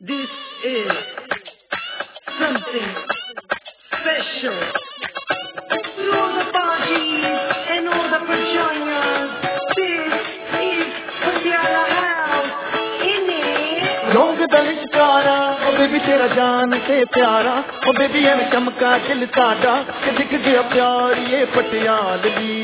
This is something special. To all the parties and all the vaginas, this is Patiala House, innit? लोग दलिश्कारा ओ baby तेरा जान से प्यारा ओ baby है चमका दिल साडा कि दिख गया प्यार ये पटियालवी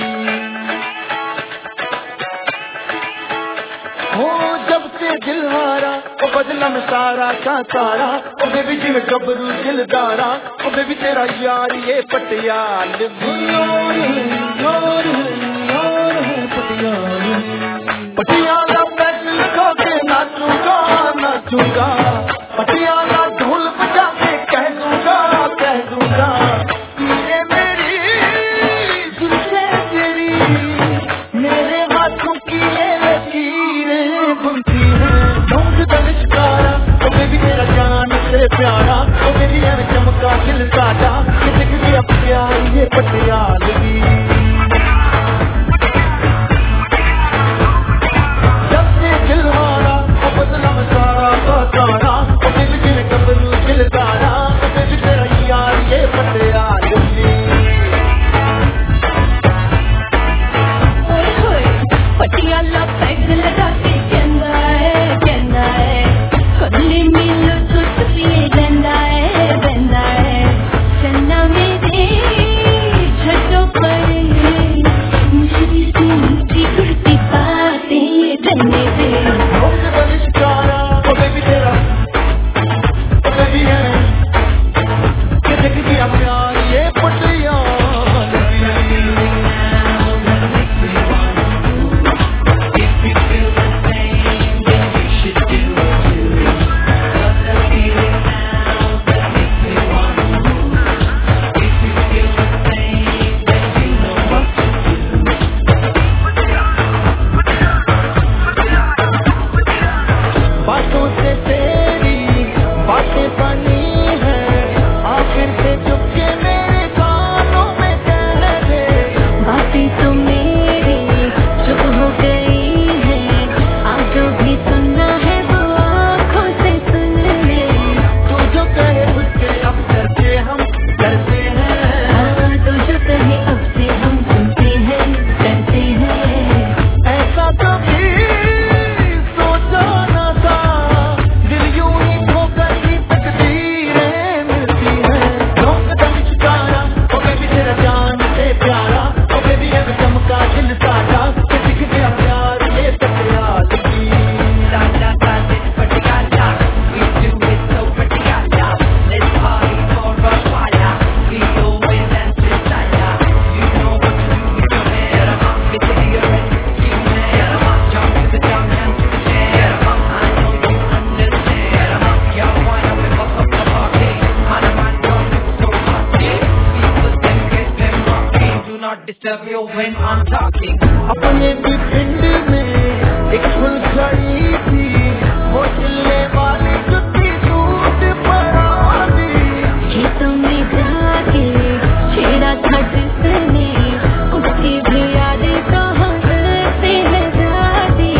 हो जब से दिल हारा ओ बदला में सारा का सारा ओ बेबी जी में गबरू दिलदारा ओ बेबी तेरा यार ये पटियालवी पटियाला पैदल के नाचूंगा नाचूंगा पटियाला ढोल बजा के कह दूंगा ये मेरी दिल से तेरी मेरे हाथों की ये लकीरें बुनती हैं ढूंढ दलिश्कारा ओ बेबी तेरा जान से प्यारा ओ बेबी है चमका दिल साडा कि दिख गया प्यार ये पटियालवी पटियाला पैग लगा के कहना है कल्ली मिल तुझ पिए बंदा है चन्ना मेरे छठों पर मुझे से मीठी गुड़ती बातें करने दे Disturb you when I'm talking. अपने भी पिंड में एक फुल खड़ी थी वो चिल्ले वाली जुत्ती सूट पड़ा दी खेतों में जाके छेड़ा था जिसने उसकी भी यादें तो हमसे है जाती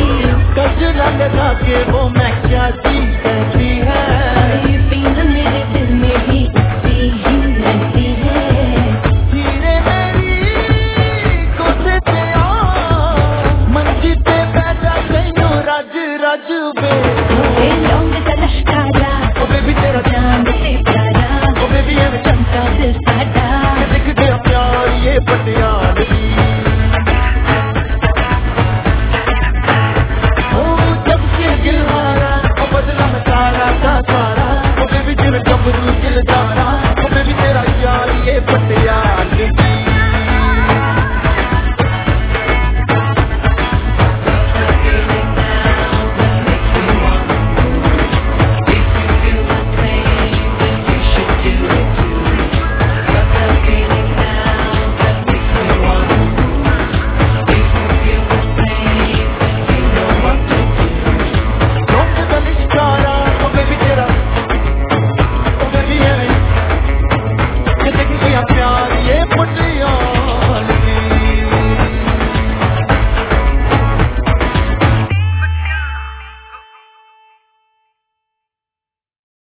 कचरा लगा के वो मैं क्या सी कहती है ये पीन मेरे दिल में भी उसी ही रहती है रज बे